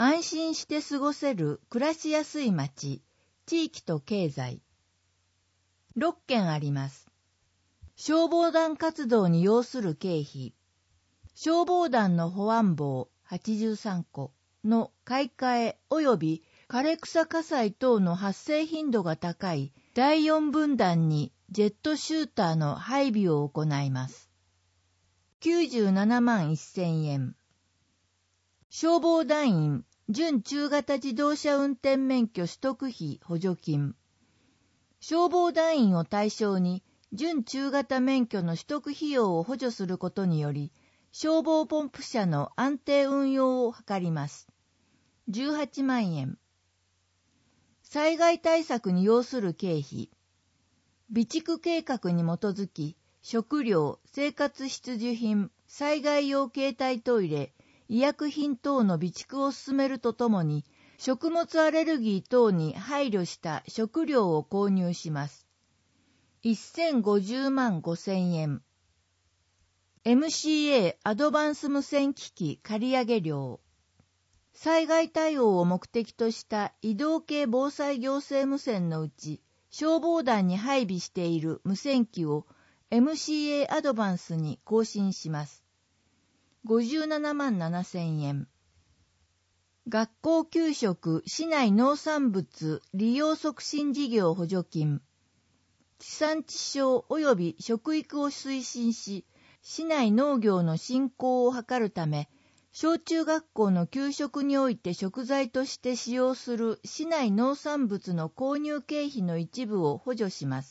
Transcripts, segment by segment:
安心して過ごせる暮らしやすい町、地域と経済。6件あります。消防団活動に要する経費。消防団の保安棒83個の買い替え及び枯れ草火災等の発生頻度が高い第4分団にジェットシューターの配備を行います。97万1000円。消防団員準中型自動車運転免許取得費補助金。消防団員を対象に準中型免許の取得費用を補助することにより、消防ポンプ車の安定運用を図ります。18万円。災害対策に要する経費。備蓄計画に基づき、食料、生活必需品、災害用携帯トイレ、医薬品等の備蓄を進めるとともに、食物アレルギー等に配慮した食料を購入します。1050万5000円。MCA アドバンス無線機器借上料。災害対応を目的とした移動系防災行政無線のうち、消防団に配備している無線機を MCA アドバンスに更新します。57万7000円。学校給食市内農産物利用促進事業補助金。地産地消及び食育を推進し、市内農業の振興を図るため、小中学校の給食において食材として使用する市内農産物の購入経費の一部を補助します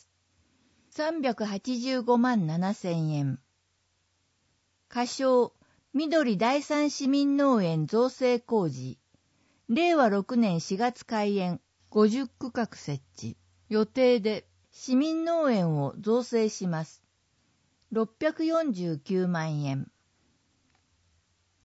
。385万7000円。仮称、緑第三市民農園造成工事。令和6年4月開園、50区画設置。予定で市民農園を造成します。649万円。